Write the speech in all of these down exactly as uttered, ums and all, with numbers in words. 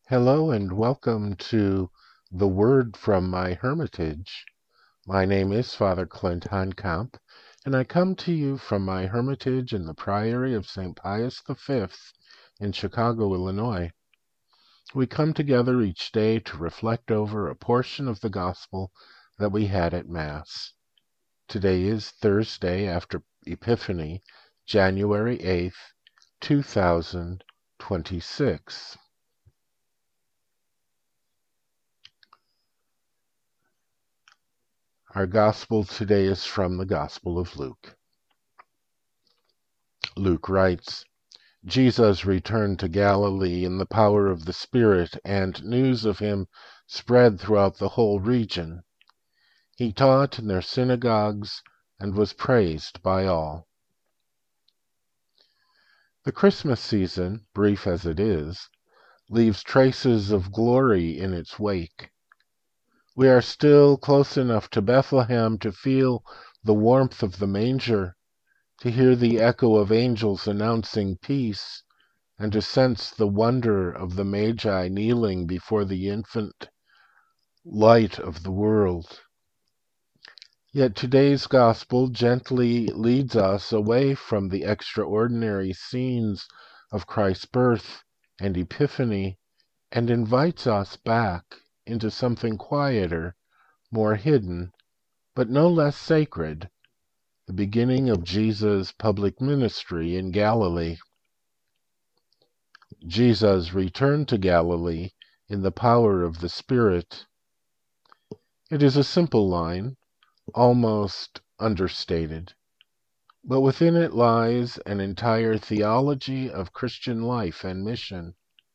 Hello and welcome to the Word from My Hermitage. My name is Father Clint Honkamp, and I come to you from my hermitage in the Priory of Saint Pius the Fifth in Chicago, Illinois. We come together each day to reflect over a portion of the Gospel that we had at Mass. Today is Thursday after Epiphany, January eighth, two thousand twenty-six. Our gospel today is from the Gospel of Luke. Luke writes, Jesus returned to Galilee in the power of the Spirit, and news of him spread throughout the whole region. He taught in their synagogues and was praised by all. The Christmas season, brief as it is, leaves traces of glory in its wake. We are still close enough to Bethlehem to feel the warmth of the manger, to hear the echo of angels announcing peace, and to sense the wonder of the Magi kneeling before the infant light of the world. Yet today's gospel gently leads us away from the extraordinary scenes of Christ's birth and Epiphany and invites us back into something quieter, more hidden, but no less sacred, the beginning of Jesus' public ministry in Galilee. Jesus returned to Galilee in the power of the Spirit. It is a simple line, almost understated, but within it lies an entire theology of Christian life and mission.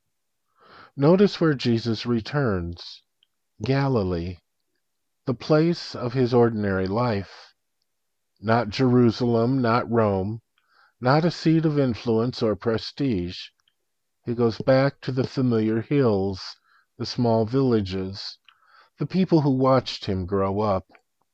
Notice where Jesus returns. Galilee, the place of his ordinary life. Not Jerusalem, not Rome, not a seat of influence or prestige. He goes back to the familiar hills, the small villages, the people who watched him grow up.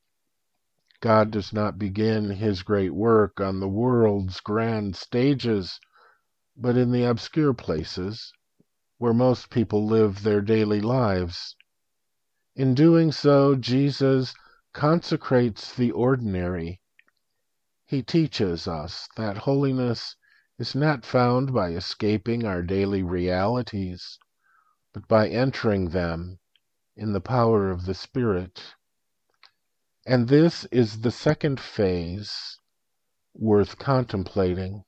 God does not begin his great work on the world's grand stages, but in the obscure places where most people live their daily lives. In doing so, Jesus consecrates the ordinary. He teaches us that holiness is not found by escaping our daily realities, but by entering them in the power of the Spirit. And this is the second phase worth contemplating,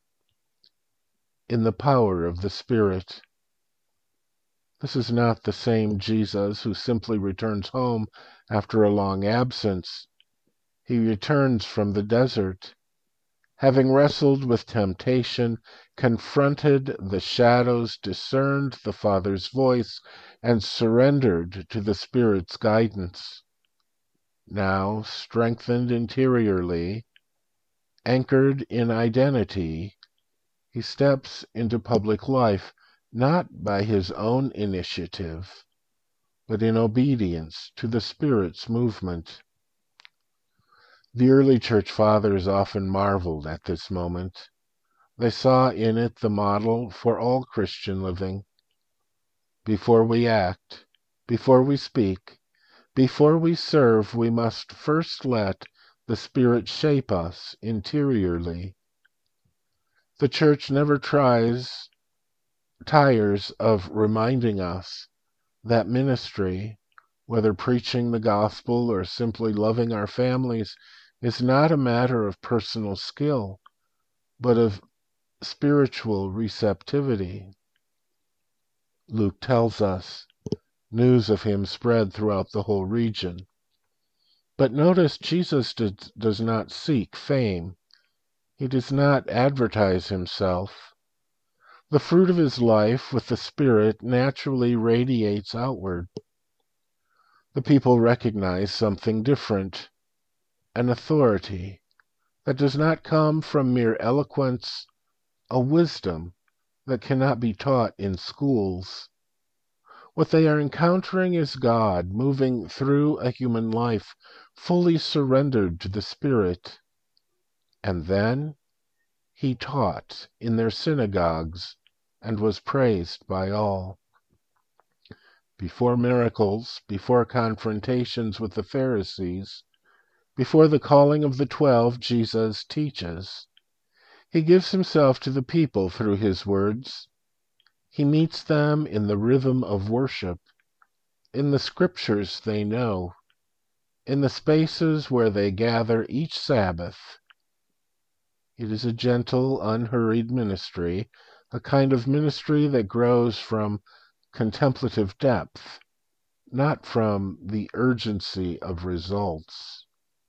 in the power of the Spirit. This is not the same Jesus who simply returns home after a long absence. He returns from the desert, having wrestled with temptation, confronted the shadows, discerned the Father's voice, and surrendered to the Spirit's guidance. Now, strengthened interiorly, anchored in identity, he steps into public life, not by his own initiative, but in obedience to the Spirit's movement. The early church fathers often marveled at this moment. They saw in it the model for all Christian living. Before we act, before we speak, before we serve, we must first let the Spirit shape us interiorly. The church never tries tires of reminding us that ministry, whether preaching the gospel or simply loving our families, is not a matter of personal skill, but of spiritual receptivity. Luke tells us news of him spread throughout the whole region. But notice Jesus did, does not seek fame. He does not advertise himself. The fruit of his life with the Spirit naturally radiates outward. The people recognize something different, an authority that does not come from mere eloquence, a wisdom that cannot be taught in schools. What they are encountering is God moving through a human life, fully surrendered to the Spirit. And then he taught in their synagogues and was praised by all. before miracles, before confrontations with the Pharisees, before the calling of the twelve, Jesus teaches. He gives himself to the people through his words. He meets them in the rhythm of worship, in the scriptures they know, in the spaces where they gather each Sabbath. It is a gentle, unhurried ministry, a kind of ministry that grows from contemplative depth, not from the urgency of results.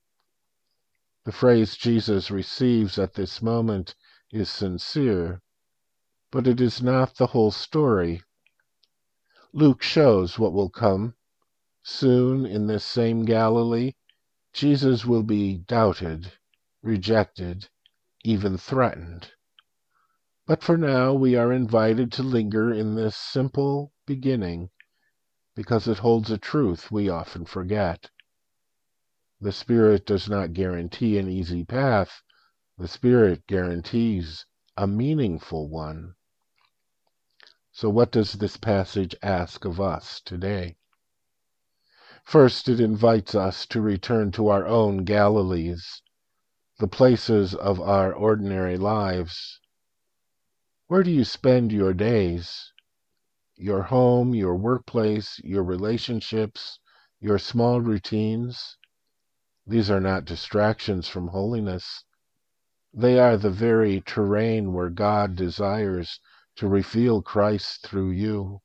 The phrase Jesus receives at this moment is sincere, but it is not the whole story. Luke shows what will come. Soon, in this same Galilee, Jesus will be doubted, rejected, even threatened. But for now, we are invited to linger in this simple beginning, because it holds a truth we often forget. The Spirit does not guarantee an easy path. The Spirit guarantees a meaningful one. So what does this passage ask of us today? First, it invites us to return to our own Galilees, the places of our ordinary lives. Where do you spend your days? Your home, your workplace, your relationships, your small routines? These are not distractions from holiness. They are the very terrain where God desires to reveal Christ through you.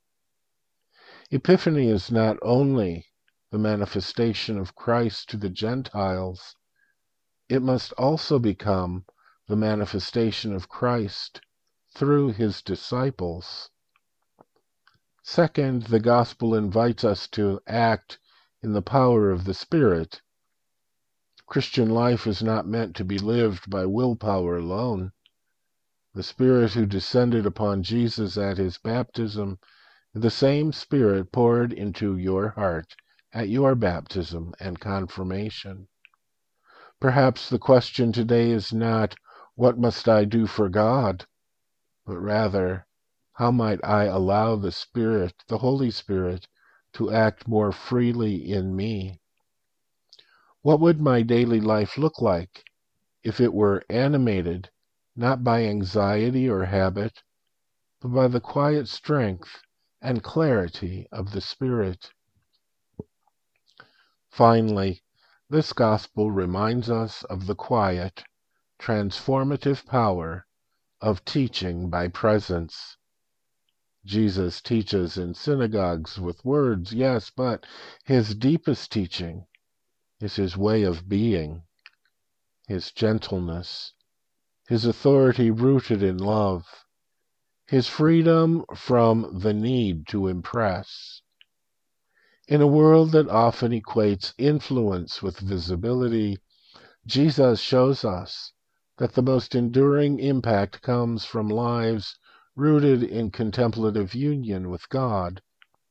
Epiphany is not only the manifestation of Christ to the Gentiles, it must also become the manifestation of Christ through his disciples. Second, the gospel invites us to act in the power of the Spirit. Christian life is not meant to be lived by willpower alone. The Spirit who descended upon Jesus at his baptism, the same Spirit poured into your heart at your baptism and confirmation. Perhaps the question today is not, what must I do for God? But rather, how might I allow the Spirit, the Holy Spirit, to act more freely in me? What would my daily life look like if it were animated not by anxiety or habit, but by the quiet strength and clarity of the Spirit? Finally, this gospel reminds us of the quiet, transformative power of teaching by presence. Jesus teaches in synagogues with words, yes, but his deepest teaching is his way of being, his gentleness, his authority rooted in love, his freedom from the need to impress. In a world that often equates influence with visibility, Jesus shows us that the most enduring impact comes from lives rooted in contemplative union with God.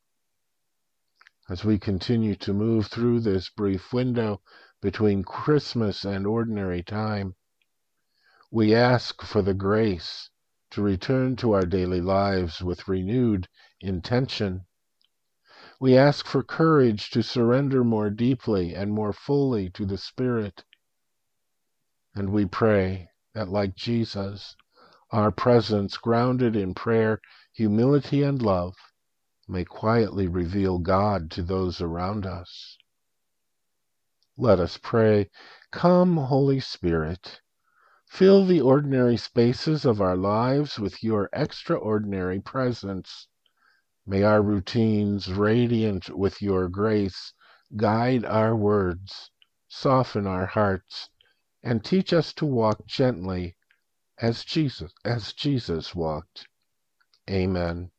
As we continue to move through this brief window between Christmas and ordinary time, we ask for the grace to return to our daily lives with renewed intention. We ask for courage to surrender more deeply and more fully to the Spirit. And we pray that, like Jesus, our presence, grounded in prayer, humility, and love, may quietly reveal God to those around us. Let us pray. Come, Holy Spirit, fill the ordinary spaces of our lives with your extraordinary presence. May our routines, radiant with your grace, guide our words, soften our hearts, and teach us to walk gently as Jesus, as Jesus walked. Amen.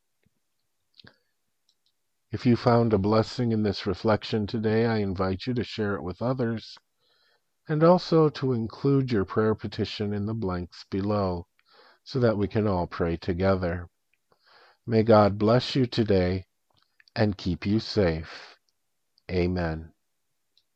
If you found a blessing in this reflection today, I invite you to share it with others, and also to include your prayer petition in the blanks below, so that we can all pray together. May God bless you today and keep you safe. Amen.